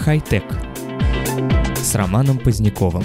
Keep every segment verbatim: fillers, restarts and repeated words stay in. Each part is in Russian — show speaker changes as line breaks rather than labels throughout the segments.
Хай-тек с Романом Поздняковым.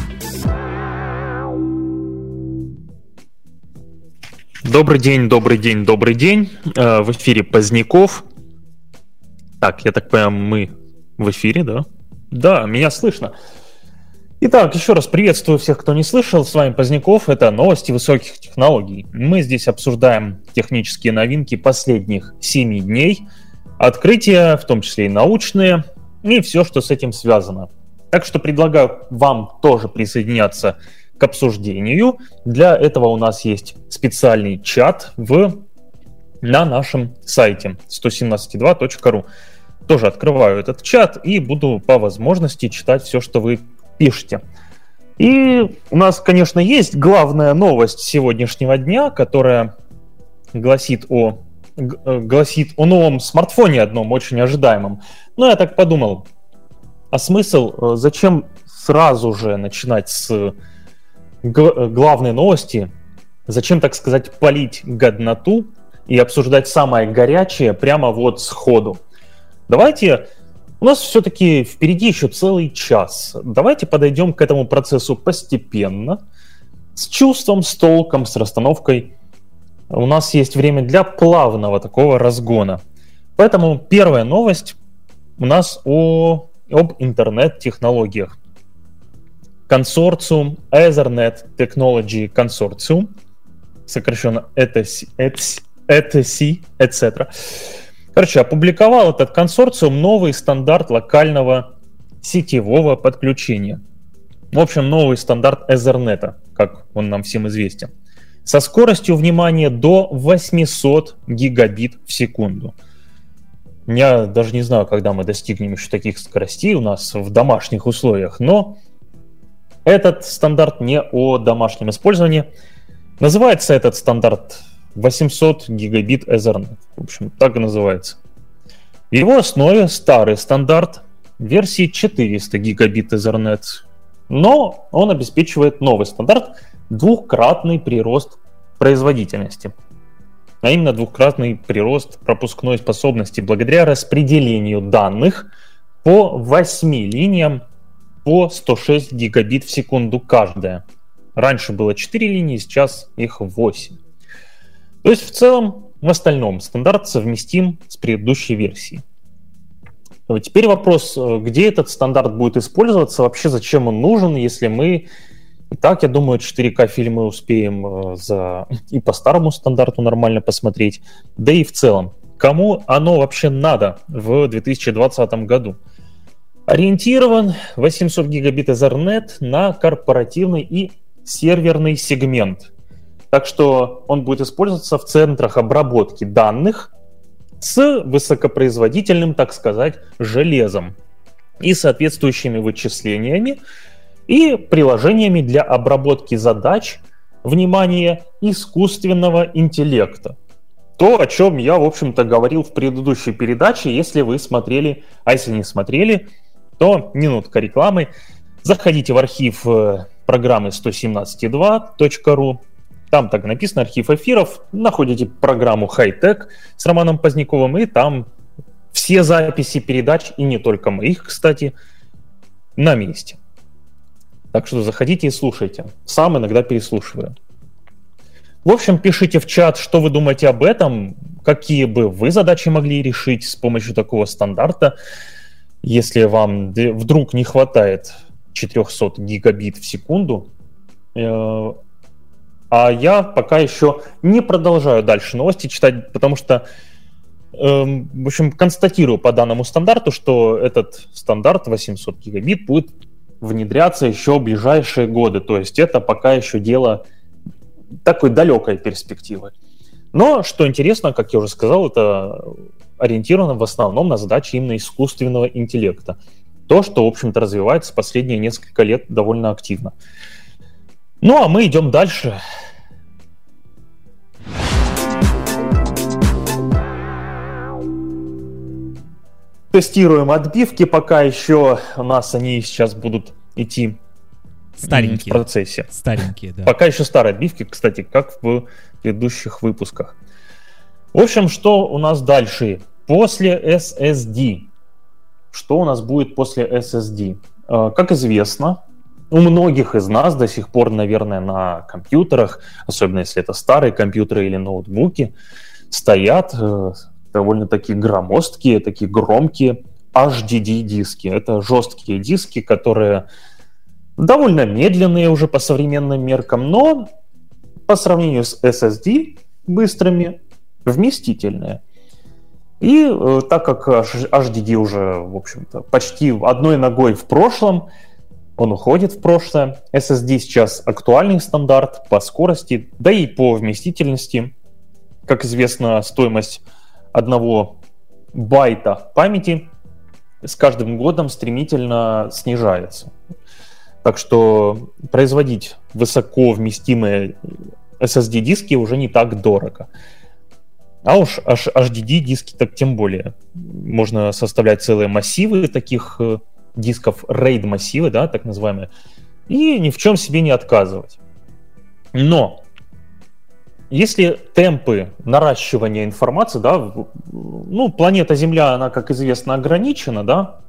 Добрый день, добрый день, добрый день. В эфире Поздняков. Так, я так понимаю, мы в эфире, да? Да, меня слышно. Итак, еще раз приветствую всех, кто не слышал. С вами Поздняков. Это новости высоких технологий. Мы здесь обсуждаем технические новинки последних семи дней, открытия, в том числе и научные, и все, что с этим связано. Так что предлагаю вам тоже присоединяться к обсуждению. Для этого у нас есть специальный чат в, на нашем сайте сто семнадцать два точка ру. Тоже открываю этот чат и буду по возможности читать все, что вы пишете. И у нас, конечно, есть главная новость сегодняшнего дня, которая гласит о, гласит о новом смартфоне одном, очень ожидаемом. Но я так подумал, а смысл, зачем сразу же начинать с главной новости, зачем, так сказать, палить годноту и обсуждать самое горячее прямо вот сходу? Давайте, у нас все-таки впереди еще целый час, давайте подойдем к этому процессу постепенно, с чувством, с толком, с расстановкой. У нас есть время для плавного такого разгона. Поэтому первая новость у нас о, об интернет-технологиях. Консорциум Ethernet Technology Consortium, сокращенно и ти си, и ти си, et cetera. Короче, опубликовал этот консорциум новый стандарт локального сетевого подключения. В общем, новый стандарт Ethernet, как он нам всем известен. Со скоростью, внимания до восемьсот гигабит в секунду. Я даже не знаю, когда мы достигнем еще таких скоростей у нас в домашних условиях, но этот стандарт не о домашнем использовании. Называется этот стандарт восемьсот гигабит Ethernet. В общем, так и называется. В его основе старый стандарт версии четыреста гигабит Ethernet. Но он обеспечивает новый стандарт двукратный прирост производительности. А именно двукратный прирост пропускной способности благодаря распределению данных по восьми линиям по сто шесть гигабит в секунду каждая. Раньше было четыре линии, сейчас их восемь. То есть в целом, в остальном, стандарт совместим с предыдущей версией. Теперь вопрос, где этот стандарт будет использоваться, вообще зачем он нужен, если мы и так, я думаю, четыре ка фильмы успеем за... и по старому стандарту нормально посмотреть, да и в целом, кому оно вообще надо в две тысячи двадцатом году? Ориентирован восемьсот гигабит Ethernet на корпоративный и серверный сегмент. Так что он будет использоваться в центрах обработки данных с высокопроизводительным, так сказать, железом и соответствующими вычислениями и приложениями для обработки задач, внимание, искусственного интеллекта. То, о чем я, в общем-то, говорил в предыдущей передаче. Если вы смотрели, а если не смотрели, то минутка рекламы. Заходите в архив программы сто семнадцать два точка ру. Там так написано, архив эфиров. Находите программу Хай-тек с Романом Поздняковым, и там все записи передач, и не только моих, кстати, на месте. Так что заходите и слушайте. Сам иногда переслушиваю. В общем, пишите в чат, что вы думаете об этом, какие бы вы задачи могли решить с помощью такого стандарта, если вам вдруг не хватает четыреста гигабит в секунду. А я пока еще не продолжаю дальше новости читать, потому что, в общем, констатирую по данному стандарту, что этот стандарт восемьсот гигабит будет внедряться еще в ближайшие годы. То есть это пока еще дело такой далекой перспективы. Но, что интересно, как я уже сказал, это ориентировано в основном на задачи именно искусственного интеллекта. То, что, в общем-то, развивается последние несколько лет довольно активно. Ну, а мы идем дальше. Тестируем отбивки, пока еще у нас они сейчас будут идти
Старенькие.
в процессе.
Старенькие, да.
Пока еще старые отбивки, кстати, как в предыдущих выпусках. В общем, что у нас дальше? После эс эс ди что у нас будет после эс эс ди? Как известно, у многих из нас до сих пор, наверное, на компьютерах, особенно если это старые компьютеры или ноутбуки, стоят довольно-таки громоздкие, такие громкие эйч ди ди-диски. Это жесткие диски, которые довольно медленные уже по современным меркам, но по сравнению с эс эс ди быстрыми, вместительные. И э, так как эйч ди ди уже, в общем-то, почти одной ногой в прошлом, он уходит в прошлое. эс эс ди сейчас актуальный стандарт по скорости, да и по вместительности. Как известно, стоимость одного байта памяти с каждым годом стремительно снижается. Так что производить высоко вместимые эс эс ди-диски уже не так дорого. А уж эйч ди ди-диски так тем более. Можно составлять целые массивы таких дисков, RAID-массивы, да, так называемые, и ни в чем себе не отказывать. Но если темпы наращивания информации, да, ну, планета Земля, она, как известно, ограничена, да,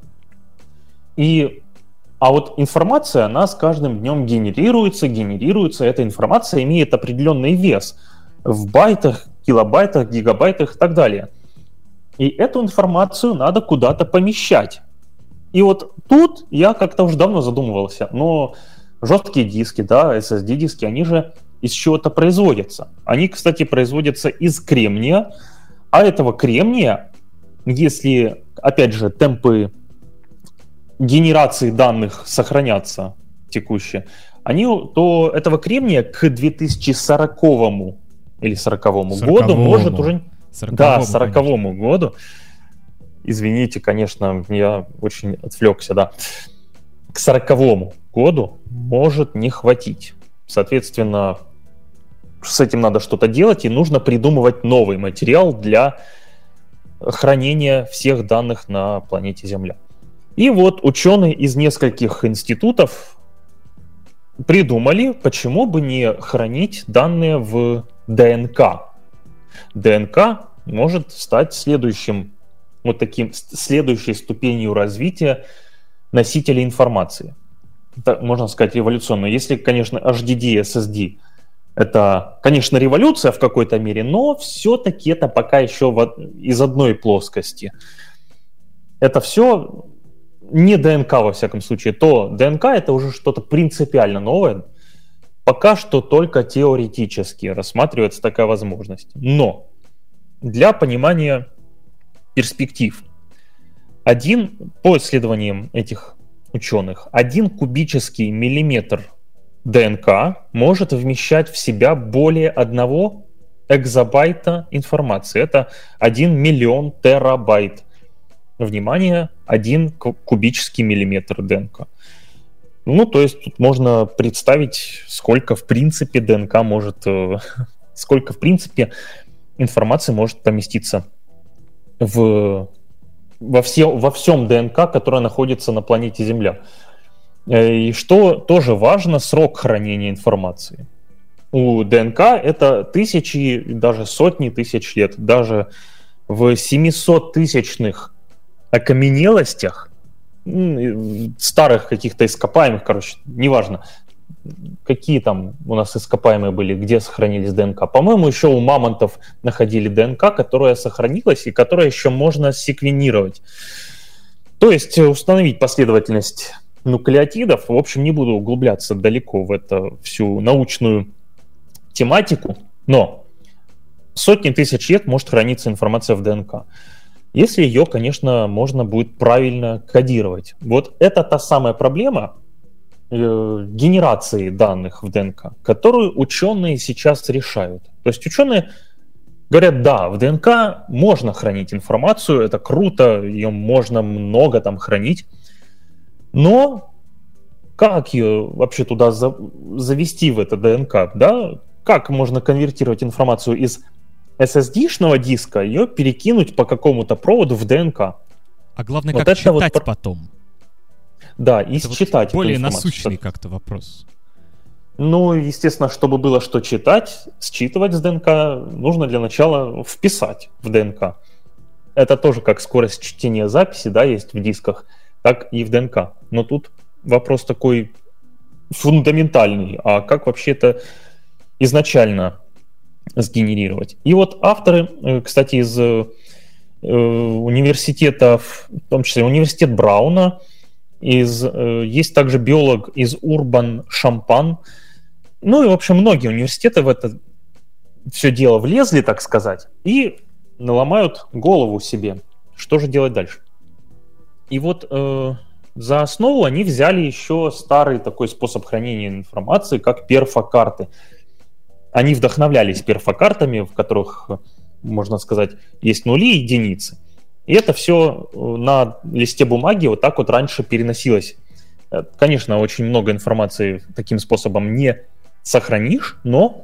и, а вот информация, она с каждым днем генерируется, генерируется, эта информация имеет определенный вес в байтах, килобайтах, гигабайтах и так далее. И эту информацию надо куда-то помещать. И вот тут я как-то уже давно задумывался, но жесткие диски, да, эс эс ди-диски, они же из чего-то производятся. Они, кстати, производятся из кремния, а этого кремния, если, опять же, темпы генерации данных сохранятся текущие, они, то этого кремния к две тысячи сороковому или сороковому году может уже...
сороковому,
да, сороковому году. Извините, конечно, я очень отвлекся, да. К сороковому году может не хватить. Соответственно, с этим надо что-то делать, и нужно придумывать новый материал для хранения всех данных на планете Земля. И вот ученые из нескольких институтов придумали, почему бы не хранить данные в ДНК. ДНК может стать следующим, вот таким, следующей ступенью развития носителей информации. Это, можно сказать, революционно. Если, конечно, эйч ди ди, эс эс ди это, конечно, революция в какой-то мере, но все-таки это пока еще в, из одной плоскости. Это все не ДНК, во всяком случае. То ДНК это уже что-то принципиально новое. Пока что только теоретически рассматривается такая возможность. Но для понимания перспектив, один, по исследованиям этих ученых, один кубический миллиметр ДНК может вмещать в себя более одного экзобайта информации. Это один миллион терабайт. Внимание, один кубический миллиметр ДНК. Ну, то есть тут можно представить, сколько в принципе ДНК может, сколько в принципе информации может поместиться в, во, все, во всем ДНК, которое находится на планете Земля. И что тоже важно, срок хранения информации. У ДНК это тысячи, даже сотни тысяч лет. Даже в семисоттысячных окаменелостях, старых каких-то ископаемых, короче, неважно, какие там у нас ископаемые были, где сохранились ДНК. По-моему, еще у мамонтов находили ДНК, которая сохранилась и которая еще можно секвенировать. То есть установить последовательность нуклеотидов. В общем, не буду углубляться далеко в эту всю научную тематику, но сотни тысяч лет может храниться информация в ДНК. Если ее, конечно, можно будет правильно кодировать. Вот это та самая проблема э, генерации данных в ДНК, которую ученые сейчас решают. То есть ученые говорят, да, в ДНК можно хранить информацию, это круто, ее можно много там хранить, но как ее вообще туда за, завести в это ДНК, да? Как можно конвертировать информацию из эс эс ди-шного диска, ее перекинуть по какому-то проводу в ДНК.
А главное, вот как читать вот... потом.
Да, и это считать.
Вот более насущный как-то вопрос.
Ну, естественно, чтобы было что читать, считывать с ДНК, нужно для начала вписать в ДНК. это тоже как скорость чтения записи, да, есть в дисках, так и в ДНК. Но тут вопрос такой фундаментальный, а как вообще это изначально сгенерировать? И вот авторы, кстати, из университетов, в том числе университет Брауна, из, есть также биолог из Урбан Шампан, ну и, в общем, многие университеты в это все дело влезли, так сказать, и наломают голову себе, что же делать дальше. И вот э, за основу они взяли еще старый такой способ хранения информации, как перфокарты. Они вдохновлялись перфокартами, в которых, можно сказать, есть нули и единицы. И это все на листе бумаги вот так вот раньше переносилось. Конечно, очень много информации таким способом не сохранишь, но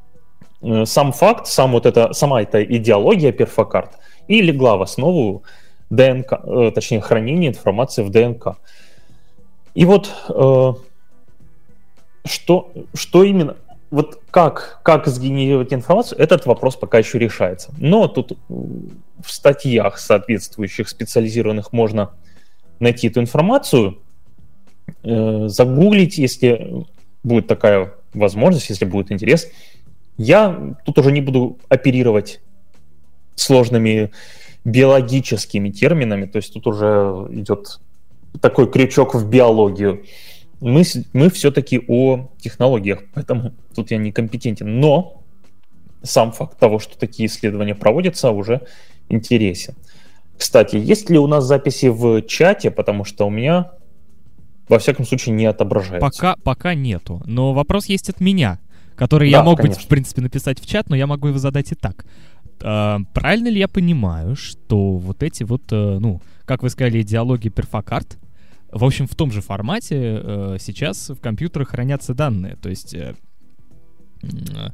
сам факт, сам вот это, сама эта идеология перфокарт и легла в основу ДНК, точнее, хранения информации в ДНК. И вот э, что, что именно, вот как, как сгенерировать информацию, этот вопрос пока еще решается. Но тут в статьях соответствующих специализированных можно найти эту информацию, э, загуглить, если будет такая возможность, если будет интерес. Я тут уже не буду оперировать сложными биологическими терминами, то есть тут уже идет такой крючок в биологию. Мы, мы все-таки о технологиях, поэтому тут я некомпетентен. Но сам факт того, что такие исследования проводятся, уже интересен. Кстати, есть ли у нас записи в чате, потому что у меня, во всяком случае, не отображается.
Пока, пока нету, но вопрос есть от меня, который
да,
я мог
конечно.
бы, в принципе, написать в чат, но я могу его задать и так. Uh, правильно ли я понимаю, что вот эти вот, uh, ну, как вы сказали, идеологии перфокарт, в общем, в том же формате uh, сейчас в компьютерах хранятся данные, то есть uh, uh,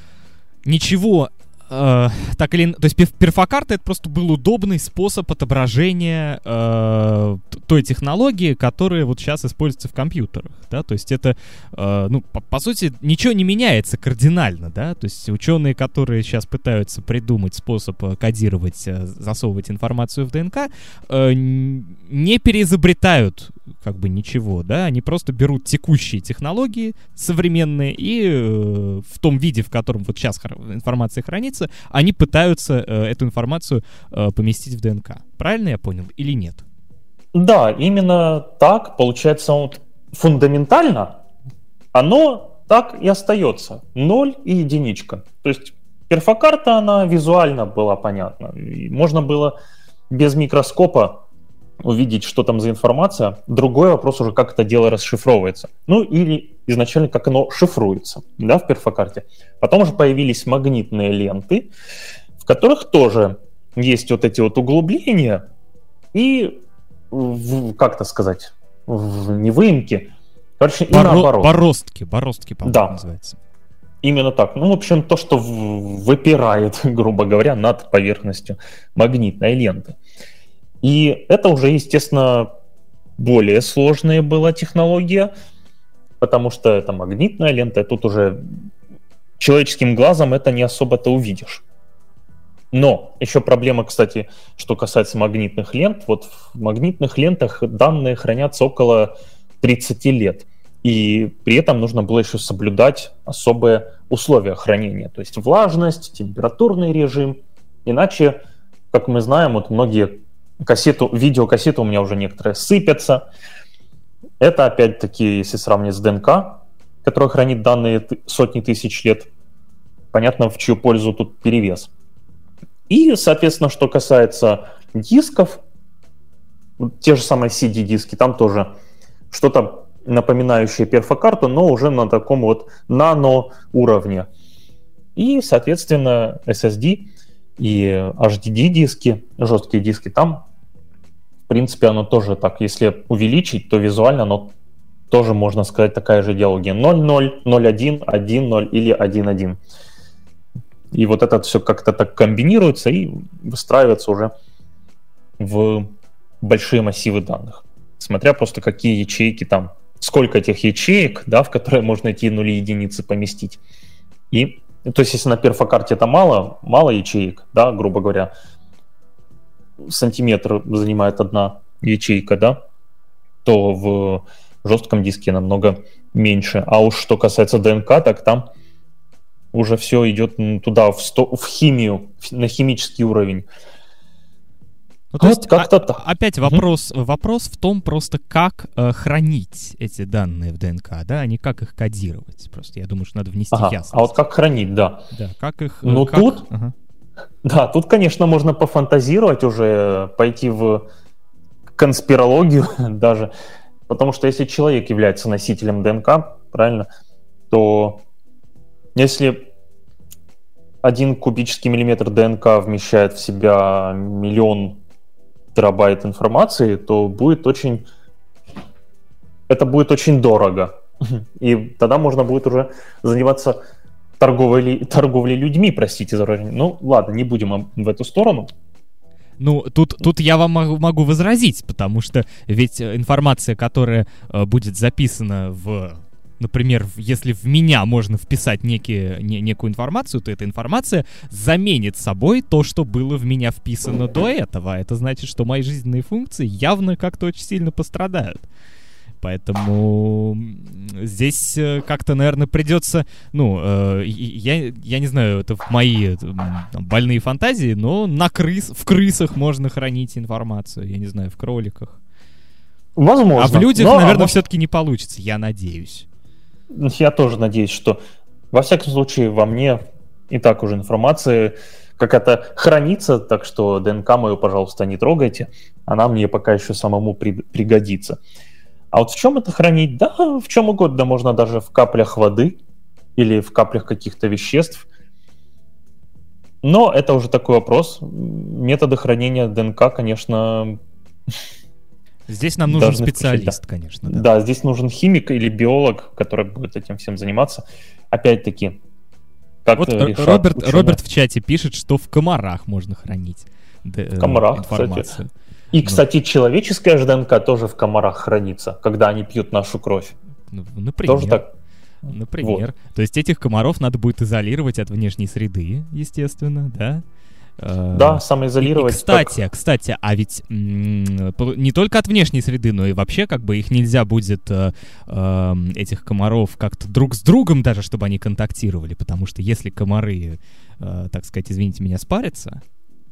ничего uh, так или иначе, то есть перфокарта — это просто был удобный способ отображения uh, той технологии, которая вот сейчас используется в компьютерах, да, то есть это, uh, ну, по, по сути, ничего не меняется кардинально, да, то есть ученые, которые сейчас пытаются придумать способ кодировать, засовывать информацию в ДНК, uh, не переизобретают как бы ничего, да, они просто берут текущие технологии современные и uh, в том виде, в котором вот сейчас информация хранится, они пытаются uh, эту информацию uh, поместить в ДНК. Правильно я понял или нет?
Да, именно так. Получается, вот фундаментально оно так и остается. Ноль и единичка. То есть перфокарта, она визуально была понятна. И можно было без микроскопа увидеть, что там за информация. Другой вопрос уже, как это дело расшифровывается. Ну или изначально, как оно шифруется, да, в перфокарте. Потом уже появились магнитные ленты, в которых тоже есть вот эти вот углубления и, в, как это сказать, в, не выемки, короче, и
Боро-
наоборот.
Бороздки, бороздки, по-моему,
да.
называется.
Именно так. Ну, в общем, то, что в, выпирает, грубо говоря, над поверхностью магнитной ленты. И это уже, естественно, более сложная была технология, потому что это магнитная лента, и тут уже человеческим глазом это не особо-то увидишь. Но еще проблема, кстати, что касается магнитных лент. Вот в магнитных лентах данные хранятся около тридцать лет. И при этом нужно было еще соблюдать особые условия хранения. То есть влажность, температурный режим. Иначе, как мы знаем, вот многие кассеты, видеокассеты у меня уже некоторые сыпятся. Это опять-таки, если сравнить с ДНК, которая хранит данные сотни тысяч лет, понятно, в чью пользу тут перевес. И, соответственно, что касается дисков, те же самые си ди-диски, там тоже что-то напоминающее перфокарту, но уже на таком вот наноуровне. И, соответственно, эс эс ди и эйч ди ди-диски, жесткие диски, там, в принципе, оно тоже так, если увеличить, то визуально оно тоже, можно сказать, такая же идеология. ноль ноль, ноль один, один ноль или один один. И вот это все как-то так комбинируется и выстраивается уже в большие массивы данных. Смотря просто какие ячейки там, сколько этих ячеек, да, в которые можно эти нули и единицы поместить. И, то есть, если на перфокарте это мало, мало ячеек, да, грубо говоря, сантиметр занимает одна ячейка, да, то в жестком диске намного меньше. А уж что касается ДНК, так там уже все идет туда, в, сто, в химию, на химический уровень.
Ну, то вот есть, как-то а, так. Опять вопрос, угу. вопрос в том просто, как э, хранить эти данные в ДНК, да, а не как их кодировать. Просто я думаю, что надо внести ага, ясность.
А вот как хранить, да.
Да, как их...
Ну,
как...
тут...
Ага.
Да, тут, конечно, можно пофантазировать уже, пойти в конспирологию даже, потому что если человек является носителем ДНК, правильно, то если один кубический миллиметр ДНК вмещает в себя миллион терабайт информации, то будет очень... это будет очень дорого. И тогда можно будет уже заниматься торговлей, торговлей людьми, простите за выражение. Ну, ладно, не будем в эту сторону.
Ну, тут, тут я вам могу, могу возразить, потому что ведь информация, которая э, будет записана в... Например, если в меня можно вписать некие, не, некую информацию, то эта информация заменит собой то, что было в меня вписано до этого. Это значит, что мои жизненные функции явно как-то очень сильно пострадают. Поэтому здесь как-то, наверное, придется... Ну, э, я, я не знаю, это мои там, больные фантазии, но на крыс, в крысах можно хранить информацию. Я не знаю, в кроликах.
Возможно.
А в людях,
но,
наверное,
а
все-таки не получится, я надеюсь.
Я тоже надеюсь, что во всяком случае во мне и так уже информация какая-то хранится, так что ДНК мою, пожалуйста, не трогайте, она мне пока еще самому при- пригодится. А вот в чем это хранить? Да, в чем угодно, можно даже в каплях воды или в каплях каких-то веществ. Но это уже такой вопрос. Методы хранения ДНК, конечно...
Здесь нам нужен специалист, да. конечно.
Да. да, здесь нужен химик или биолог, который будет этим всем заниматься. Опять-таки, как
вот Роберт, Роберт в чате пишет, что в комарах можно хранить
в комарах,
информацию.
Кстати. И, кстати, ну. человеческая же ДНК тоже в комарах хранится, когда они пьют нашу кровь.
Ну, например.
Тоже так.
Например. Вот. То есть этих комаров надо будет изолировать от внешней среды, естественно, да?
Да, самоизолировать.
И, и, кстати, как... кстати, а ведь м- не только от внешней среды, но и вообще как бы их нельзя будет, э, э, этих комаров, как-то друг с другом даже, чтобы они контактировали, потому что если комары, э, так сказать, извините меня, спарятся,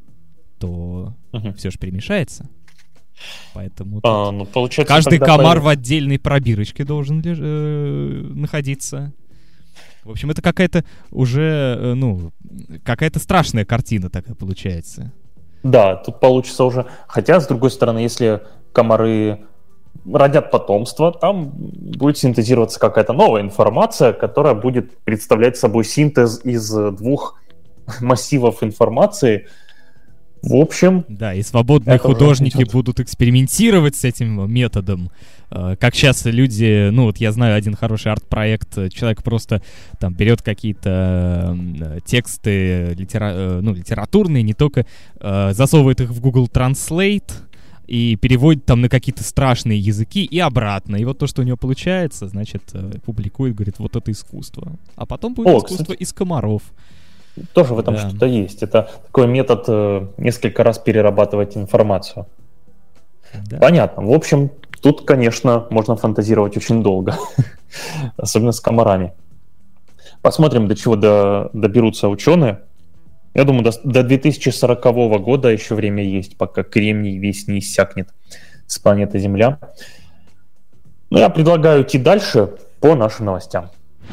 то угу. все же перемешается. Поэтому
а, ну, получается,
каждый комар
по...
в отдельной пробирочке должен э, находиться. В общем, это какая-то уже, ну, какая-то страшная картина такая получается.
Да, тут получится уже... Хотя, с другой стороны, если комары родят потомство, там будет синтезироваться какая-то новая информация, которая будет представлять собой синтез из двух массивов информации. В общем...
Да, и свободные художники будут экспериментировать с этим методом. Как сейчас люди, ну вот я знаю один хороший арт-проект, человек просто там берет какие-то тексты литера... ну, литературные, не только, засовывает их в Google Translate и переводит там на какие-то страшные языки и обратно. И вот то, что у него получается, значит, публикует, говорит, вот это искусство. А потом будет О, искусство кстати, из комаров.
Тоже в этом
да.
что-то есть. Это такой метод э, несколько раз перерабатывать информацию. Да. Понятно. В общем, тут, конечно, можно фантазировать очень долго. Особенно с комарами. Посмотрим, до чего до, доберутся ученые. Я думаю, до, до две тысячи сорокового года еще время есть, пока кремний весь не иссякнет с планеты Земля. Но я предлагаю идти дальше по нашим новостям.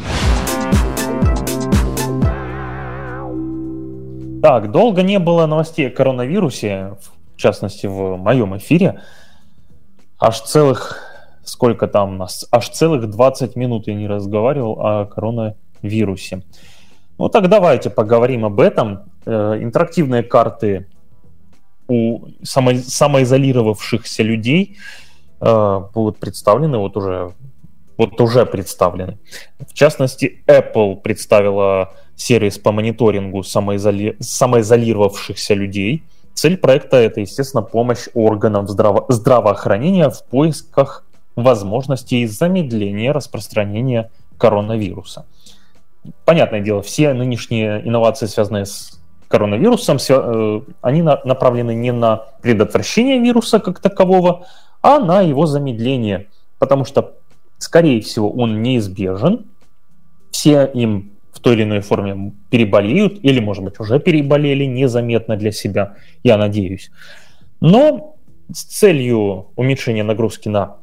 Так, долго не было новостей о коронавирусе, в частности, в моем эфире. Аж целых, сколько там у нас, аж целых двадцать минут я не разговаривал о коронавирусе. Ну так давайте поговорим об этом. Э, интерактивные карты у само, самоизолировавшихся людей э, будут представлены, вот уже, вот уже представлены. В частности, Apple представила сервис по мониторингу самоизоли... самоизолировавшихся людей. Цель проекта — это, естественно, помощь органам здраво... здравоохранения в поисках возможностей замедления распространения коронавируса. Понятное дело, все нынешние инновации, связанные с коронавирусом, они направлены не на предотвращение вируса как такового, а на его замедление, потому что, скорее всего, он неизбежен, все им в той или иной форме переболеют, или, может быть, уже переболели незаметно для себя, я надеюсь. Но с целью уменьшения нагрузки на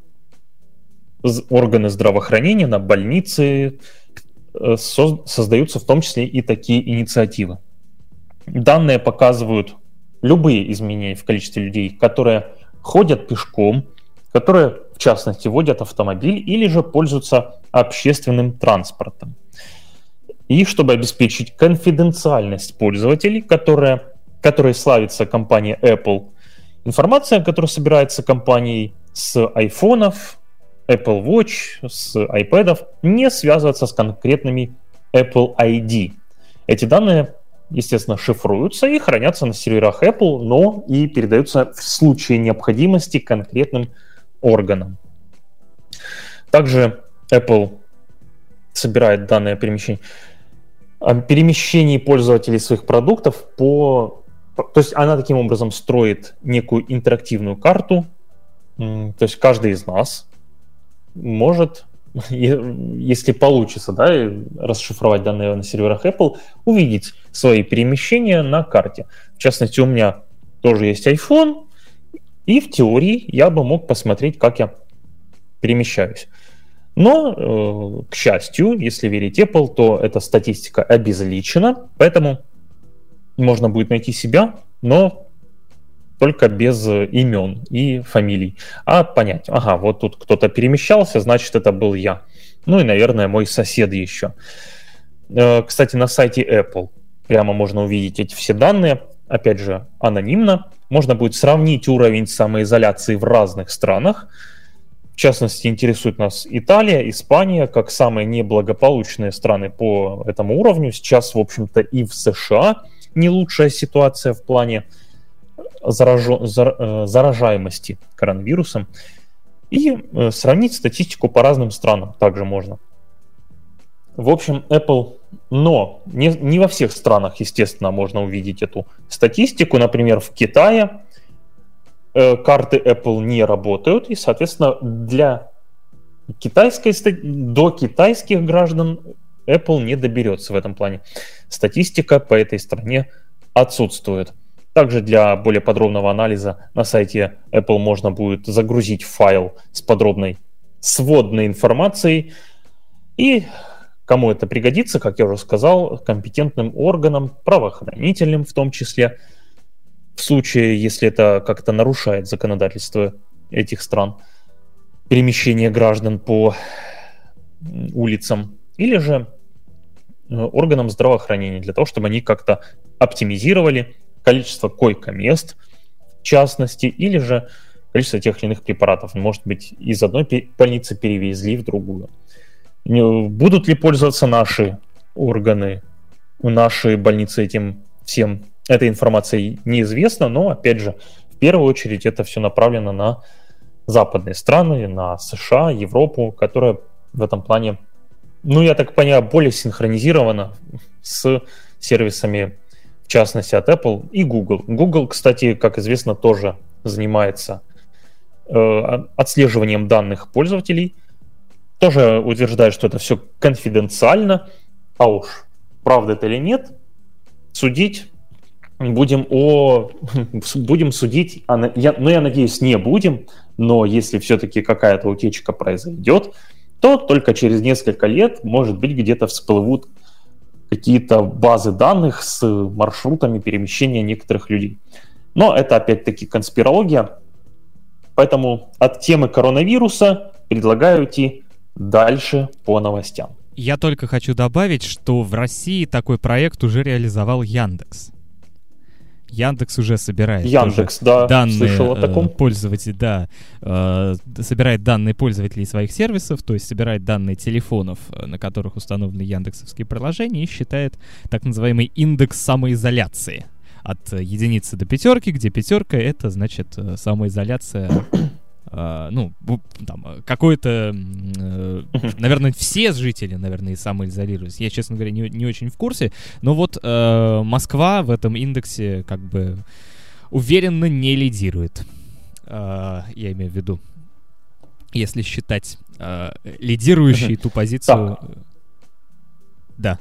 органы здравоохранения, на больницы, создаются в том числе и такие инициативы. Данные показывают любые изменения в количестве людей, которые ходят пешком, которые, в частности, водят автомобиль или же пользуются общественным транспортом. И чтобы обеспечить конфиденциальность пользователей, которая, которой славится компания Apple, информация, которая собирается компанией с айфонов, Apple Watch, с iPad'ов, не связывается с конкретными Apple ай ди. Эти данные, естественно, шифруются и хранятся на серверах Apple, но и передаются в случае необходимости конкретным органам. Также Apple собирает данные о перемещении, о перемещении пользователей своих продуктов по... То есть она таким образом строит некую интерактивную карту. То есть каждый из нас может, если получится, да, расшифровать данные на серверах Apple, увидеть свои перемещения на карте. В частности, у меня тоже есть iPhone, и в теории я бы мог посмотреть, как я перемещаюсь. Но, к счастью, если верить Apple, то эта статистика обезличена, поэтому можно будет найти себя, но только без имен и фамилий, а понять, ага, вот тут кто-то перемещался, значит, это был я. Ну и, наверное, мой сосед еще. Кстати, на сайте Apple прямо можно увидеть эти все данные, опять же, анонимно. Можно будет сравнить уровень самоизоляции в разных странах. В частности, интересует нас Италия, Испания, как самые неблагополучные страны по этому уровню. Сейчас, в общем-то, и в США не лучшая ситуация в плане заражо... заражаемости коронавирусом. И сравнить статистику по разным странам также можно. В общем, Apple, но не, не во всех странах, естественно, можно увидеть эту статистику. Например, в Китае э, карты Apple не работают, и, соответственно, для китайской, до китайских граждан Apple не доберется в этом плане. Статистика по этой стране отсутствует. Также для более подробного анализа на сайте Apple можно будет загрузить файл с подробной сводной информацией. И кому это пригодится, как я уже сказал, компетентным органам, правоохранительным в том числе, в случае, если это как-то нарушает законодательство этих стран, перемещение граждан по улицам, или же органам здравоохранения, для того, чтобы они как-то оптимизировали количество койко-мест, в частности, или же количество тех или иных препаратов. Может быть, из одной больницы перевезли в другую. Будут ли пользоваться наши органы, наши больницы этим всем, этой информацией неизвестно, но, опять же, в первую очередь это все направлено на западные страны, на США, Европу, которая в этом плане, ну, я так понимаю, более синхронизирована с сервисами, в частности, от Apple и Google. Google, кстати, как известно, тоже занимается э, отслеживанием данных пользователей, тоже утверждает, что это все конфиденциально, а уж правда это или нет, судить будем о... будем судить, я, ну, я надеюсь, не будем, но если все-таки какая-то утечка произойдет, то только через несколько лет, может быть, где-то всплывут какие-то базы данных с маршрутами перемещения некоторых людей. Но это опять-таки конспирология, поэтому от темы коронавируса предлагаю идти дальше по новостям.
Я только хочу добавить, что в России такой проект уже реализовал Яндекс. Яндекс уже собирает
Яндекс, да,
данные
о таком.
пользователей, да, э, собирает данные пользователей своих сервисов, то есть собирает данные телефонов, на которых установлены яндексовские приложения, и считает так называемый индекс самоизоляции от единицы до пятерки, где пятерка — это, значит, самоизоляция э, ну, там, какой-то, э, наверное, все жители, наверное, и самоизолируются. Я, честно говоря, не, не очень в курсе, но вот э, Москва в этом индексе как бы уверенно не лидирует. Э, я имею в виду, если считать э, лидирующей ту позицию...
Так.
Да.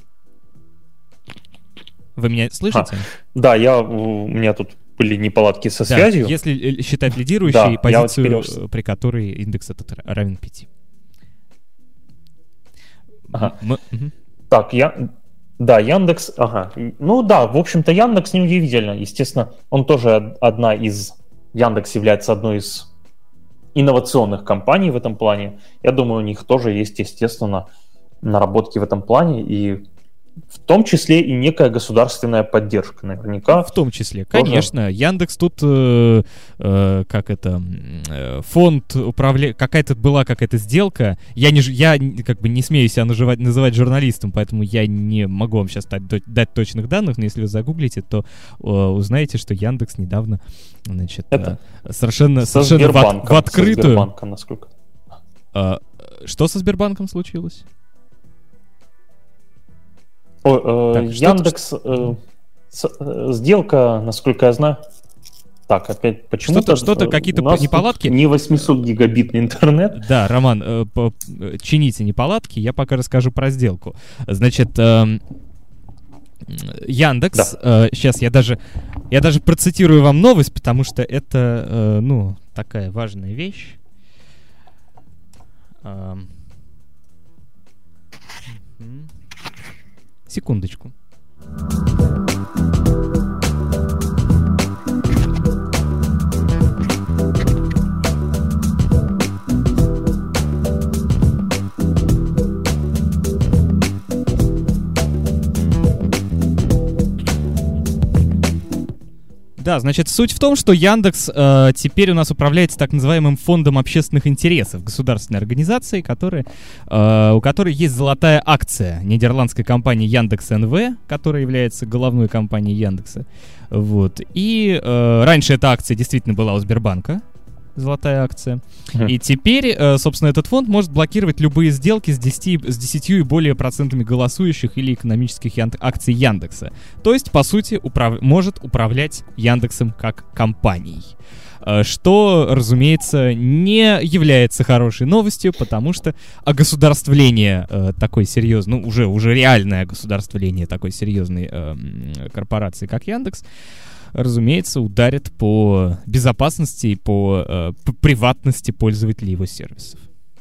Вы меня слышите?
А, да, я, у меня тут были неполадки со
да,
связью.
Если считать лидирующей
да,
позицию,
вот
при которой индекс этот равен пяти.
Ага.
М- угу.
Так, я... Да, Яндекс, ага. Ну да, в общем-то, Яндекс неудивительно. Естественно, он тоже одна из... Яндекс является одной из инновационных компаний в этом плане. Я думаю, у них тоже есть, естественно, наработки в этом плане, и в том числе и некая государственная поддержка, наверняка.
В том числе, тоже. Конечно. Яндекс тут, э, э, как это, э, фонд управления, какая-то была какая-то сделка. Я, не, я как бы не смею себя называть, называть журналистом, поэтому я не могу вам сейчас дать, дать точных данных, но если вы загуглите, то э, узнаете, что Яндекс недавно, значит, э, совершенно, совершенно в, от, в открытую...
Со Сбербанком, насколько...
Э, что со Сбербанком случилось?
О, э, так, Яндекс, э, с, э, сделка, насколько я знаю, так, опять почему-то...
Что-то, что-то какие-то неполадки.
Не восемьсот гигабитный интернет.
Да, Роман, э, по, чините неполадки, я пока расскажу про сделку. Значит, э, Яндекс, да. э, сейчас я даже, я даже процитирую вам новость, потому что это, э, ну, такая важная вещь. Э, Секундочку. Да, значит, суть в том, что Яндекс э, теперь у нас управляется так называемым фондом общественных интересов государственной организации, который, э, у которой есть золотая акция нидерландской компании Яндекс.эн.вэ, которая является головной компанией Яндекса. Вот. И э, раньше эта акция действительно была у Сбербанка, золотая акция. Uh-huh. И теперь, э, собственно, этот фонд может блокировать любые сделки с десятью, с десятью и более процентами голосующих или экономических ян- акций Яндекса. То есть, по сути, управ- может управлять Яндексом как компанией. Э, что, разумеется, не является хорошей новостью, потому что огосударствление э, такой серьезной, ну, уже, уже реальное огосударствление такой серьезной э, корпорации, как Яндекс, разумеется, ударит по безопасности и по, э, по приватности пользователей его сервисов.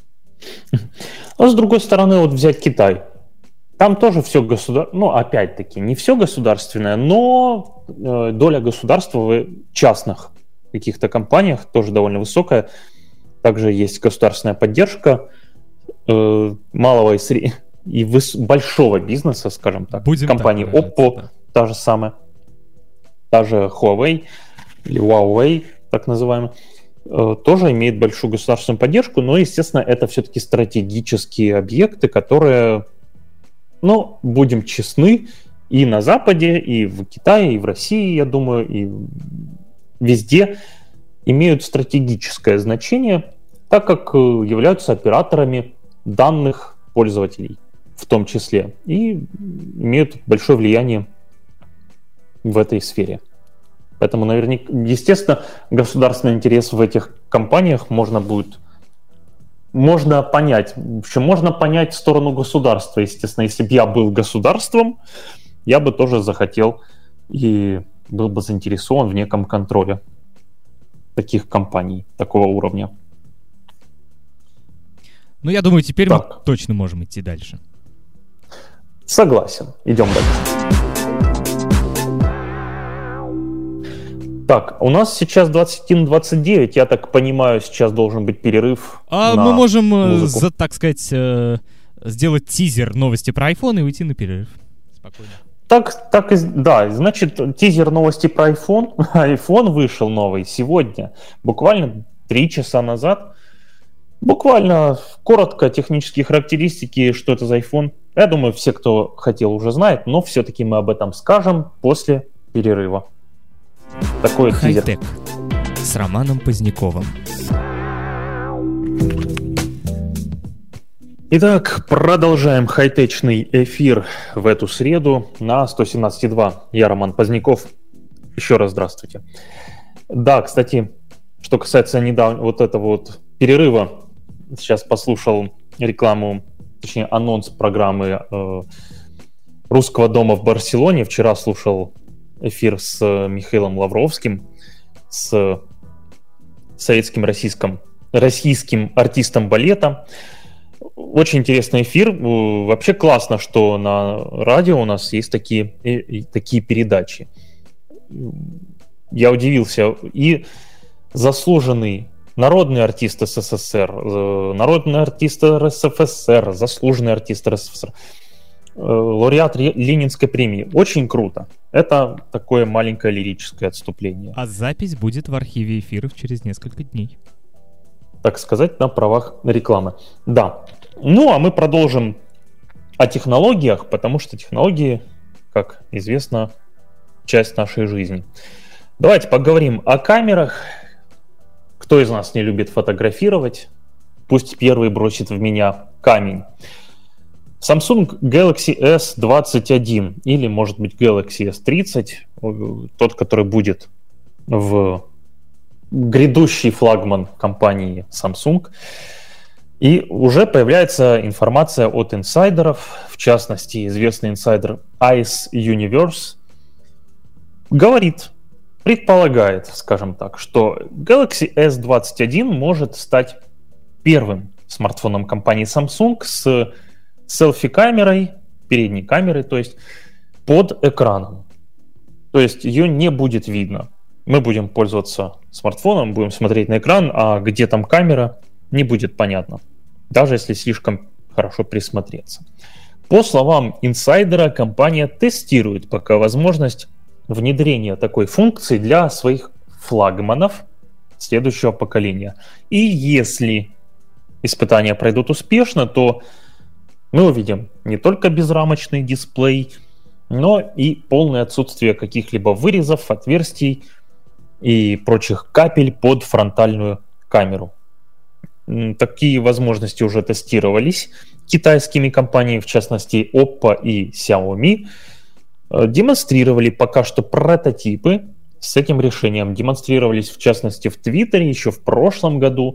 Но с другой стороны, вот взять Китай. Там тоже все государственное, ну, опять-таки, не все государственное, но э, доля государства в частных каких-то компаниях тоже довольно высокая. Также есть государственная поддержка э, малого и, сред... и выс... большого бизнеса, скажем так.
Будем
компании
так
Oppo,
да.
та же самая. Та же Huawei или Huawei, так называемый, тоже имеет большую государственную поддержку, но, естественно, это все-таки стратегические объекты, которые, ну, будем честны, и на Западе, и в Китае, и в России, я думаю, и везде имеют стратегическое значение, так как являются операторами данных пользователей в том числе, и имеют большое влияние в этой сфере. Поэтому, наверняка, естественно, государственный интерес в этих компаниях можно будет, можно понять, в общем, можно понять сторону государства. Естественно, если бы я был государством, я бы тоже захотел и был бы заинтересован в неком контроле таких компаний, такого уровня.
Ну, я думаю, теперь
так.
мы точно можем идти дальше.
Согласен. Идем дальше. Так, у нас сейчас двадцать один двадцать девять, я так понимаю, сейчас должен быть перерыв.
А
на
мы можем,
музыку.
за, так сказать, э, сделать тизер новости про iPhone и уйти на перерыв. Спокойно.
Так, так и, да, значит, тизер новости про iPhone. iPhone вышел новый сегодня, буквально три часа назад. Буквально коротко технические характеристики, что это за iPhone. Я думаю, все, кто хотел, уже знают, но все-таки мы об этом скажем после перерыва. Такой
Хай-тек с Романом Поздняковым.
Итак, продолжаем хай-течный эфир в эту среду на сто семнадцать и два. Я Роман Поздняков. Еще раз здравствуйте. Да, кстати, что касается недавнего вот этого вот перерыва, сейчас послушал рекламу, точнее анонс программы э, Русского дома в Барселоне. Вчера слушал эфир с Михаилом Лавровским, с советским российским, российским артистом балета. Очень интересный эфир. Вообще классно, что на радио у нас есть такие, такие передачи. Я удивился. И заслуженный народный артист СССР, народный артист РСФСР, заслуженный артист РСФСР, лауреат Ленинской премии. Очень круто. Это такое маленькое лирическое отступление.
А запись будет в архиве эфиров через несколько дней.
Так сказать, на правах рекламы. Да. Ну, а мы продолжим о технологиях, потому что технологии, как известно, часть нашей жизни. Давайте поговорим о камерах. Кто из нас не любит фотографировать? Пусть первый бросит в меня камень. Samsung Galaxy эс двадцать один или, может быть, Galaxy эс тридцать, тот, который будет в грядущий флагман компании Samsung. И уже появляется информация от инсайдеров, в частности, известный инсайдер Ice Universe говорит, предполагает, скажем так, что Galaxy эс двадцать один может стать первым смартфоном компании Samsung с селфи-камерой, передней камерой, то есть под экраном. То есть ее не будет видно. Мы будем пользоваться смартфоном, будем смотреть на экран, а где там камера, не будет понятно, даже если слишком хорошо присмотреться. По словам инсайдера, компания тестирует пока возможность внедрения такой функции для своих флагманов следующего поколения. И если испытания пройдут успешно, то мы увидим не только безрамочный дисплей, но и полное отсутствие каких-либо вырезов, отверстий и прочих капель под фронтальную камеру. Такие возможности уже тестировались китайскими компаниями, в частности Oppo и Xiaomi. Демонстрировали пока что прототипы с этим решением. Демонстрировались, в частности, в Твиттере еще в прошлом году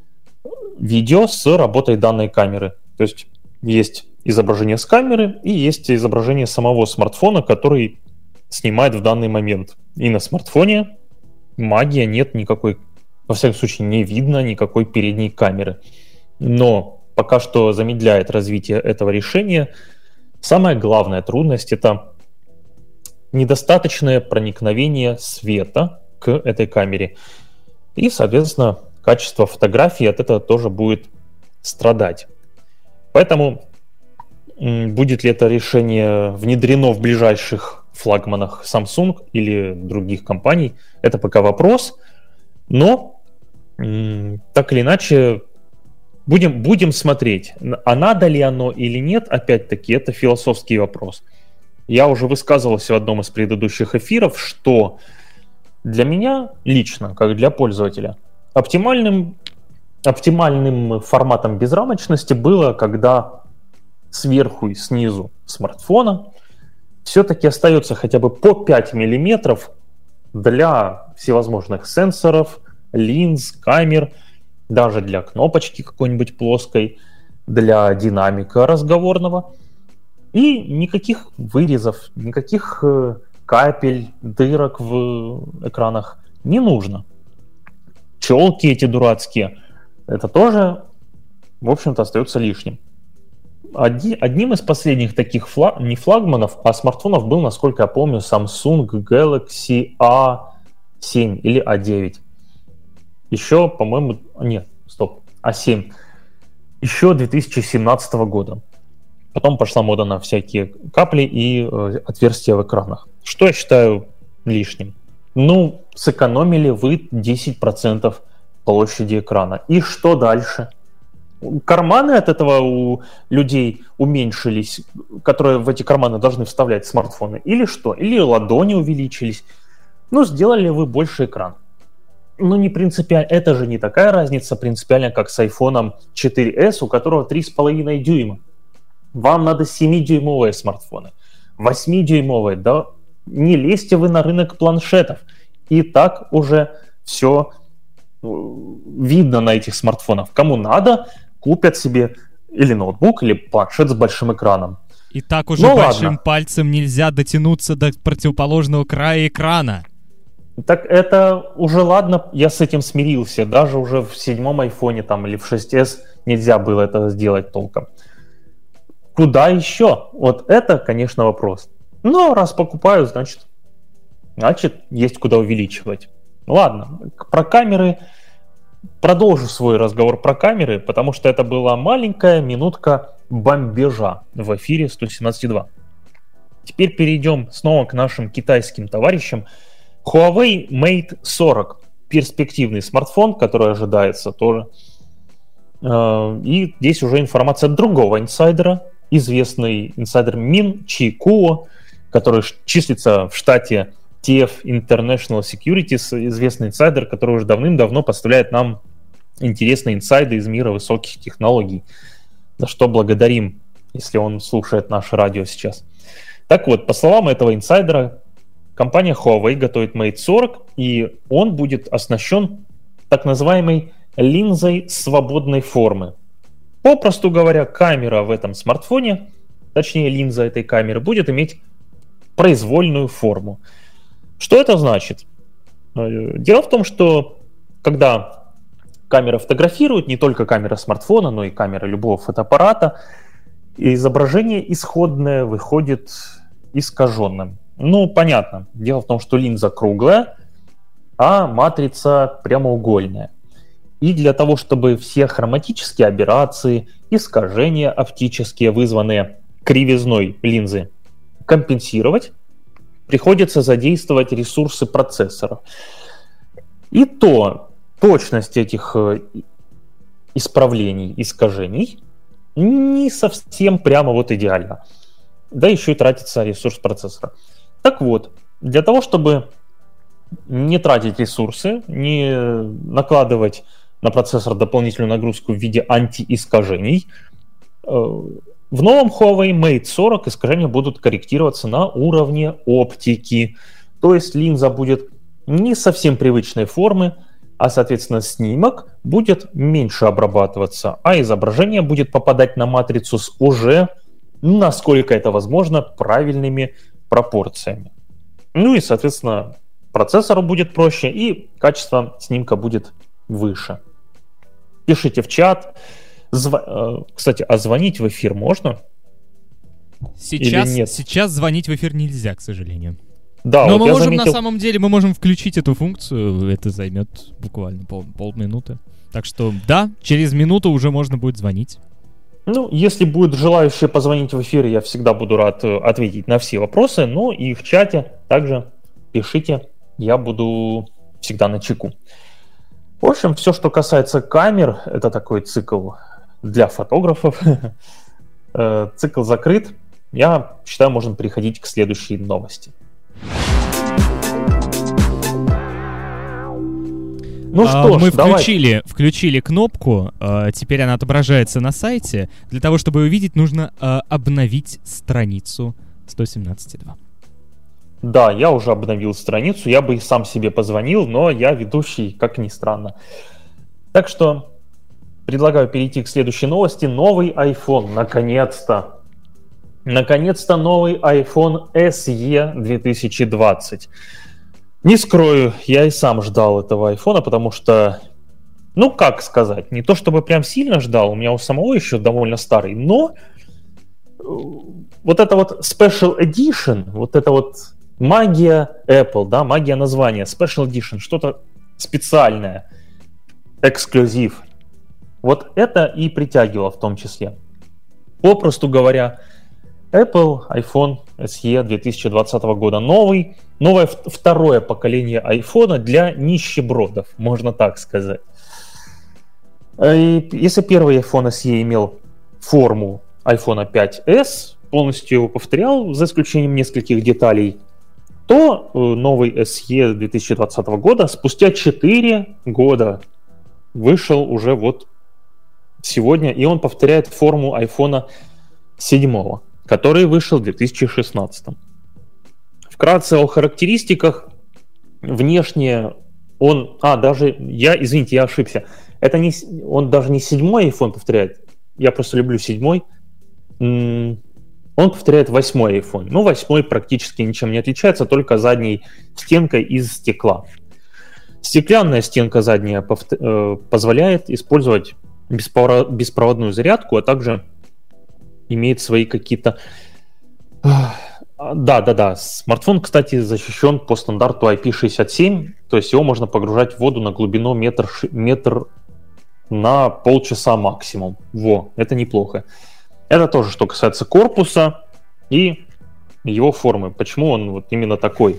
видео с работой данной камеры. То есть есть изображение с камеры и есть изображение самого смартфона, который снимает в данный момент. И на смартфоне магия, нет никакой, во всяком случае, не видно никакой передней камеры. Но пока что замедляет развитие этого решения. Самая главная трудность — это недостаточное проникновение света к этой камере. И, соответственно, качество фотографии от этого тоже будет страдать. Поэтому будет ли это решение внедрено в ближайших флагманах Samsung или других компаний, это пока вопрос. Но так или иначе будем, будем смотреть, а надо ли оно или нет, опять-таки, это философский вопрос. Я уже высказывался в одном из предыдущих эфиров, что для меня лично, как для пользователя, оптимальным, оптимальным форматом безрамочности было, когда сверху и снизу смартфона все-таки остается хотя бы по пять миллиметров для всевозможных сенсоров, линз, камер, даже для кнопочки какой-нибудь плоской, для динамика разговорного. И никаких вырезов, никаких э, капель, дырок в экранах не нужно. Челки эти дурацкие, это тоже, в общем-то, остается лишним. Оди, одним из последних таких флаг, не флагманов, а смартфонов был, насколько я помню, Samsung Galaxy а семь или а девять. Еще, по-моему, нет, стоп, а семь. Еще две тысячи семнадцатого года. Потом пошла мода на всякие капли и э, отверстия в экранах. Что я считаю лишним? Ну, сэкономили вы десять процентов площади экрана. И что дальше? Карманы от этого у людей уменьшились, которые в эти карманы должны вставлять смартфоны. Или что? Или ладони увеличились. Ну, сделали вы больше экран. ну, не принципиально, это же не такая разница принципиально, как с айфон четыре эс, у которого три с половиной дюйма. Вам надо семидюймовые смартфоны, восьмидюймовые, да не лезьте вы на рынок планшетов. И так уже все видно на этих смартфонах. Кому надо, купят себе или ноутбук, или планшет с большим экраном.
И так уже
ну,
большим
ладно.
пальцем нельзя дотянуться до противоположного края экрана.
Так это уже ладно, я с этим смирился. Даже уже в седьмом айфоне там, или в шесть эс нельзя было это сделать толком. Куда еще? Вот это, конечно, вопрос. Но раз покупаю, значит, значит есть куда увеличивать. Ладно, про камеры продолжу свой разговор про камеры, потому что это была маленькая минутка бомбежа в эфире сто семнадцать два. Теперь перейдем снова к нашим китайским товарищам. Huawei Mate сорок. Перспективный смартфон, который ожидается тоже. И здесь уже информация от другого инсайдера. Известный инсайдер Мин Чи Куо, который числится в штате ти эф International Securities, известный инсайдер, который уже давным-давно поставляет нам интересные инсайды из мира высоких технологий, за что благодарим, если он слушает наше радио сейчас. Так вот, по словам этого инсайдера, компания Huawei готовит Mate сорок, и он будет оснащен так называемой линзой свободной формы. Попросту говоря, камера в этом смартфоне, точнее линза этой камеры, будет иметь произвольную форму. Что это значит? Дело в том, что когда камера фотографирует, не только камера смартфона, но и камера любого фотоаппарата, изображение исходное выходит искаженным. Ну, понятно. Дело в том, что линза круглая, а матрица прямоугольная. И для того, чтобы все хроматические аберрации, искажения оптические, вызванные кривизной линзы, компенсировать, приходится задействовать ресурсы процессора. И то точность этих исправлений, искажений не совсем прямо вот идеально. Да еще и тратится ресурс процессора. Так вот, для того, чтобы не тратить ресурсы, не накладывать на процессор дополнительную нагрузку в виде антиискажений, в новом Huawei Mate сорок искажения будут корректироваться на уровне оптики. То есть линза будет не совсем привычной формы, а, соответственно, снимок будет меньше обрабатываться, а изображение будет попадать на матрицу с уже, насколько это возможно, правильными пропорциями. Ну и, соответственно, процессору будет проще, и качество снимка будет выше. Пишите в чат. Зв... Кстати, а звонить в эфир можно?
Сейчас,
или нет?
Сейчас звонить в эфир нельзя, к сожалению.
Да,
но
вот
мы
я
можем,
заметил...
на самом деле, мы можем включить эту функцию. Это займет буквально пол, полминуты. Так что, да, через минуту уже можно будет звонить.
Ну, если будут желающие позвонить в эфир, я всегда буду рад ответить на все вопросы. Но и в чате также пишите, я буду всегда на чеку. В общем, все, что касается камер, это такой цикл для фотографов. Цикл закрыт. Я считаю, можно переходить к следующей новости. Ну что
а,
ж,
мы
давай.
включили, включили кнопку, а, теперь она отображается на сайте. Для того, чтобы увидеть, нужно а, обновить страницу сто семнадцать два.
Да, я уже обновил страницу, я бы и сам себе позвонил, но я ведущий, как ни странно. Так что предлагаю перейти к следующей новости. Новый iPhone, наконец-то. Наконец-то новый iPhone эс и две тысячи двадцать. Не скрою, я и сам ждал этого айфона, потому что, ну как сказать, не то чтобы прям сильно ждал, у меня у самого еще довольно старый, но вот это вот Special Edition, вот это вот магия Apple, да, магия названия, Special Edition, что-то специальное, эксклюзив. Вот это и притягивало в том числе. Попросту говоря, Apple iPhone эс и две тысячи двадцатого года новый, новое второе поколение iPhone для нищебродов, можно так сказать. И если первый iPhone эс и имел форму iPhone пять эс, полностью его повторял, за исключением нескольких деталей, то новый эс и две тысячи двадцатого года спустя четыре года вышел уже вот сегодня, и он повторяет форму айфона семь, который вышел в две тысячи шестнадцатом. Вкратце о характеристиках. Внешне он... А, даже... Я, извините, я ошибся. Это не... Он даже не седьмой iPhone повторяет. Я просто люблю седьмой. Он повторяет восьмой iPhone. Ну, восьмой практически ничем не отличается, только задней стенкой из стекла. Стеклянная стенка задняя повт... позволяет использовать беспровод... беспроводную зарядку, а также имеет свои какие-то... Да, да, да. Смартфон, кстати, защищен по стандарту ай пи шестьдесят семь, то есть его можно погружать в воду на глубину метр, метр на полчаса максимум. Во, это неплохо. Это тоже, что касается корпуса и его формы. Почему он вот именно такой?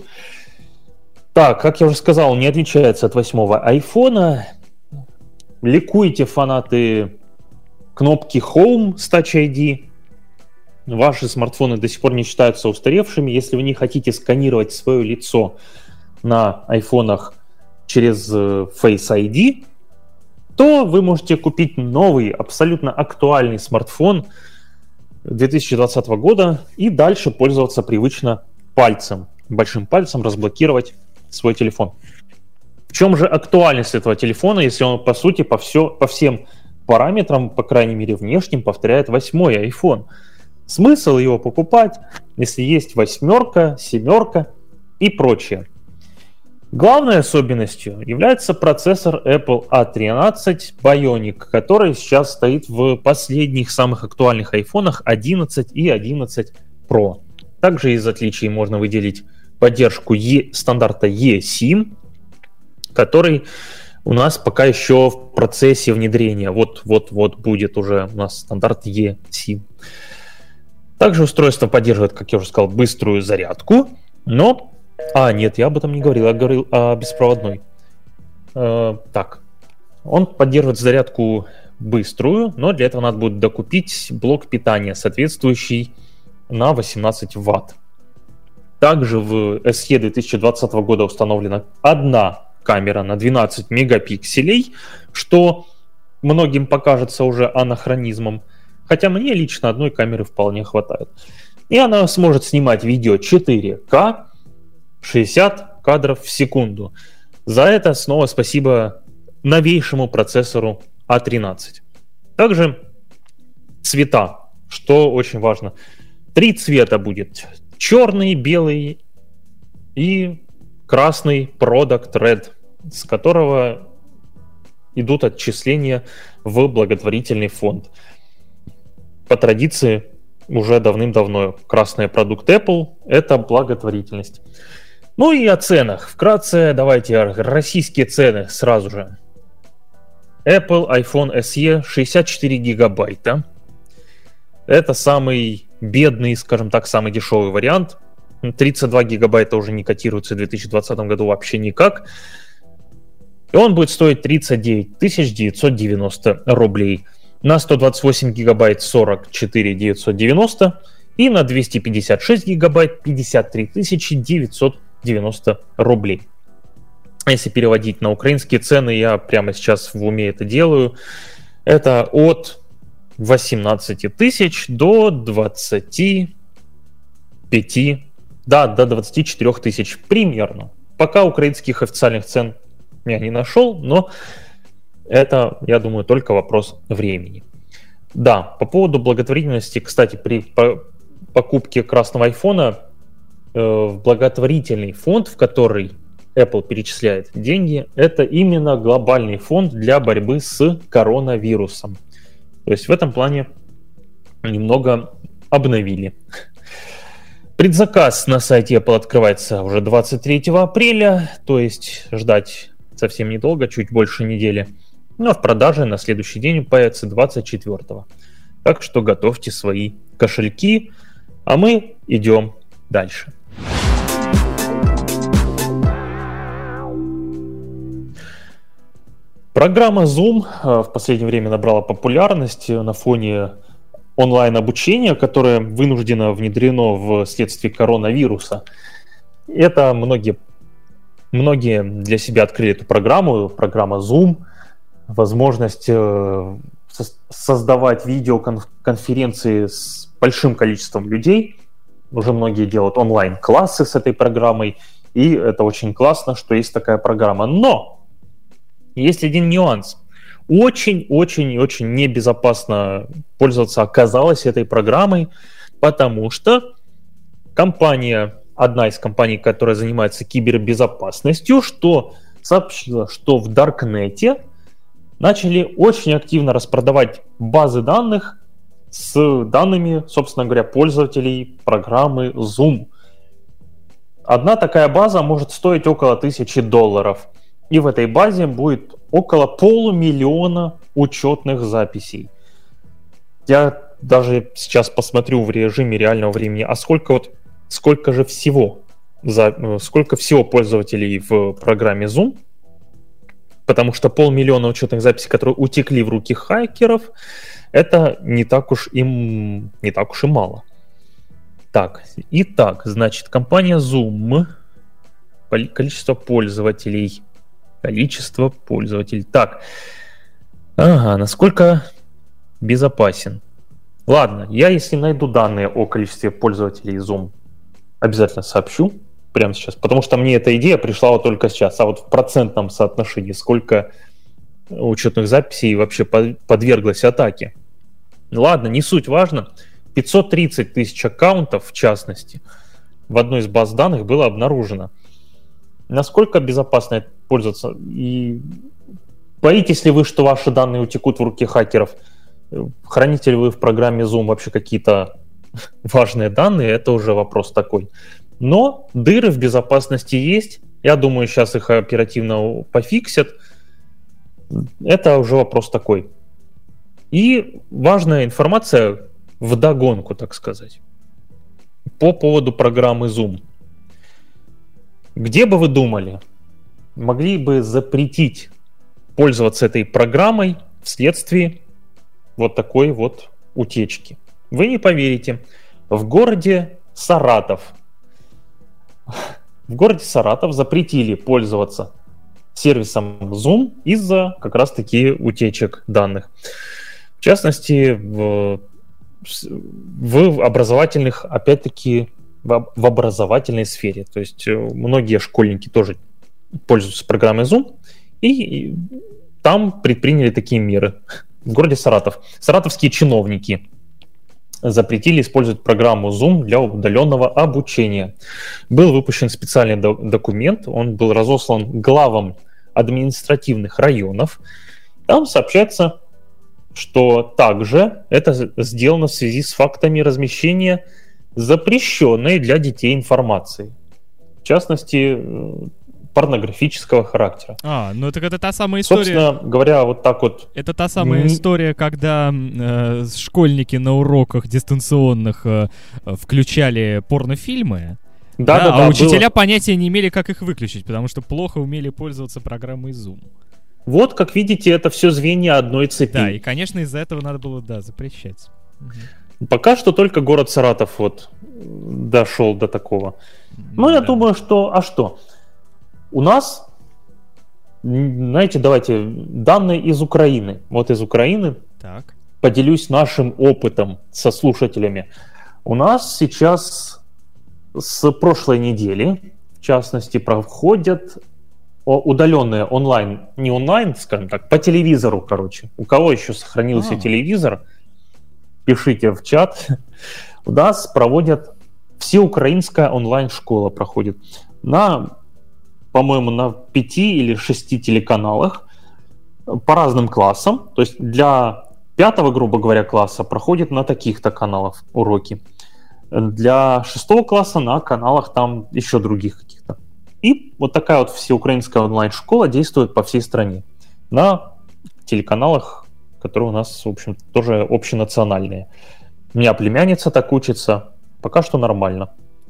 Так, как я уже сказал, он не отличается от восьмого айфона. Ликуйте, фанаты кнопки Home с Touch ай ди. Ваши смартфоны до сих пор не считаются устаревшими. Если вы не хотите сканировать свое лицо на айфонах через Face ай ди, то вы можете купить новый, абсолютно актуальный смартфон две тысячи двадцатого года и дальше пользоваться привычно пальцем, большим пальцем разблокировать свой телефон. В чем же актуальность этого телефона, если он, по сути, по, все, по всем параметрам, по крайней мере внешним, повторяет восьмой iPhone? Смысл его покупать, если есть восьмерка, семерка и прочее. Главной особенностью является процессор Apple а тринадцать Bionic, который сейчас стоит в последних самых актуальных айфонах одиннадцать и одиннадцать Pro. Также из отличий можно выделить поддержку e, стандарта eSIM, который у нас пока еще в процессе внедрения. Вот-вот-вот будет уже у нас стандарт eSIM. Также устройство поддерживает, как я уже сказал, быструю зарядку, но... А, нет, я об этом не говорил, я говорил о беспроводной. Э, так, он поддерживает зарядку быструю, но для этого надо будет докупить блок питания, соответствующий на восемнадцать ватт. Также в эс и две тысячи двадцатого года установлена одна камера на двенадцать мегапикселей, что многим покажется уже анахронизмом. Хотя мне лично одной камеры вполне хватает. И она сможет снимать видео четыре ка, шестьдесят кадров в секунду. За это снова спасибо новейшему процессору а тринадцать. Также цвета, что очень важно. Три цвета будет. Черный, белый и красный Product Red, с которого идут отчисления в благотворительный фонд. По традиции уже давным-давно красный продукт Apple – это благотворительность. Ну и о ценах. Вкратце давайте российские цены сразу же. Apple iPhone эс и шестьдесят четыре гигабайта. Это самый бедный, скажем так, самый дешевый вариант. тридцать два гигабайта уже не котируется в две тысячи двадцатом году вообще никак. И он будет стоить тридцать девять тысяч девятьсот девяносто рублей. На сто двадцать восемь гигабайт сорок четыре тысячи девятьсот девяносто и на двести пятьдесят шесть гигабайт пятьдесят три тысячи девятьсот девяносто рублей. Если переводить на украинские цены, я прямо сейчас в уме это делаю, это от восемнадцати тысяч до двадцати пяти, да, до двадцати четырёх тысяч примерно. Пока украинских официальных цен я не нашел, но это, я думаю, только вопрос времени. Да, по поводу благотворительности, кстати, при по- покупке красного айфона э, в благотворительный фонд, в который Apple перечисляет деньги, это именно глобальный фонд для борьбы с коронавирусом. То есть в этом плане немного обновили. Предзаказ на сайте Apple открывается уже двадцать третьего апреля, то есть ждать совсем недолго, чуть больше недели. Но в продаже на следующий день появится двадцать четвёртого. Так что готовьте свои кошельки, а мы идем дальше. Программа Zoom в последнее время набрала популярность на фоне онлайн-обучения, которое вынуждено внедрено вследствие коронавируса. Это многие, многие для себя открыли эту программу, программа Zoom, возможность э, со- создавать видеоконференции с большим количеством людей. Уже многие делают онлайн-классы с этой программой, и это очень классно, что есть такая программа. Но есть один нюанс. Очень-очень-очень небезопасно пользоваться оказалось этой программой, потому что компания, одна из компаний, которая занимается кибербезопасностью, что сообщила, что в Даркнете начали очень активно распродавать базы данных с данными, собственно говоря, пользователей программы Zoom. Одна такая база может стоить около тысячи долларов. И в этой базе будет около полумиллиона учетных записей. Я даже сейчас посмотрю в режиме реального времени, а сколько вот сколько же всего, за, сколько всего пользователей в программе Zoom, потому что полмиллиона учетных записей, которые утекли в руки хакеров, это не так уж им не так уж и мало. Так, итак, значит, компания Zoom, количество пользователей, количество пользователей. Так, ага, насколько безопасен? Ладно, я если найду данные о количестве пользователей Zoom, обязательно сообщу прямо сейчас, потому что мне эта идея пришла вот только сейчас, а вот в процентном соотношении, сколько учетных записей вообще подверглось атаке. Ладно, не суть важно. пятьсот тридцать тысяч аккаунтов, в частности, в одной из баз данных было обнаружено. Насколько безопасно пользоваться? И боитесь ли вы, что ваши данные утекут в руки хакеров? Храните ли вы в программе Zoom вообще какие-то важные данные? Это уже вопрос такой. Но дыры в безопасности есть. Я думаю, сейчас их оперативно пофиксят. Это уже вопрос такой. И важная информация вдогонку, так сказать, по поводу программы Zoom. Где бы вы думали, могли бы запретить пользоваться этой программой вследствие вот такой вот утечки? Вы не поверите. В городе Саратов в городе Саратов запретили пользоваться сервисом Zoom из-за как раз-таки утечек данных. В частности, в, в образовательных, опять-таки, в, в образовательной сфере. То есть многие школьники тоже пользуются программой Zoom, и, и там предприняли такие меры. В городе Саратов. Саратовские чиновники запретили использовать программу Zoom для удаленного обучения. Был выпущен специальный до- документ, он был разослан главам административных районов. Там сообщается, что также это сделано в связи с фактами размещения запрещенной для детей информации. В частности, порнографического характера.
А, ну это, это та самая история...
Собственно говоря, вот так вот...
Это та самая
не...
история, когда э, школьники на уроках дистанционных э, включали порнофильмы,
да,
да,
да,
а
да,
учителя
было...
понятия не имели, как их выключить, потому что плохо умели пользоваться программой Zoom.
Вот, как видите, это все звенья одной цепи.
Да, и, конечно, из-за этого надо было, да, запрещать. Угу.
Пока что только город Саратов вот дошел до такого. Ну, я да. думаю, что... А что? У нас, знаете, давайте, данные из Украины. Вот из Украины
так.
Поделюсь нашим опытом со слушателями. У нас сейчас с прошлой недели, в частности, проходят удаленные онлайн, не онлайн, скажем так, по телевизору, короче. У кого еще сохранился А-а-а. телевизор, пишите в чат. У нас проводят, всеукраинская онлайн-школа проходит на... по-моему, на пяти или шести телеканалах по разным классам. То есть для пятого, грубо говоря, класса проходит на таких-то каналах уроки. Для шестого класса на каналах там еще других каких-то. И вот такая вот всеукраинская онлайн-школа действует по всей стране. На телеканалах, которые у нас, в общем, тоже общенациональные. У меня племянница так учится. Пока что нормально.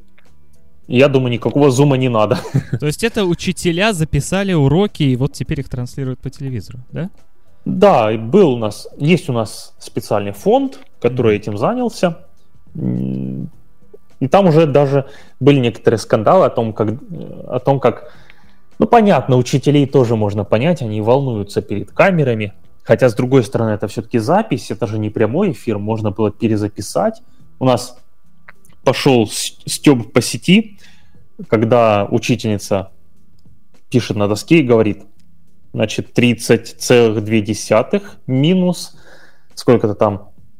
Я думаю, никакого зума не надо.
То есть это учителя записали уроки, и вот теперь их транслируют по телевизору, да?
Да, был у нас, есть у нас специальный фонд, который mm-hmm. этим занялся. И там уже даже были некоторые скандалы о том, как, о том, как, ну, понятно, учителей тоже можно понять, они волнуются перед камерами, хотя, с другой стороны, это все-таки запись, это же не прямой эфир, можно было перезаписать. У нас пошел стёб по сети, когда учительница пишет на доске и говорит, значит, тридцать целых две десятых минус, сколько-то там,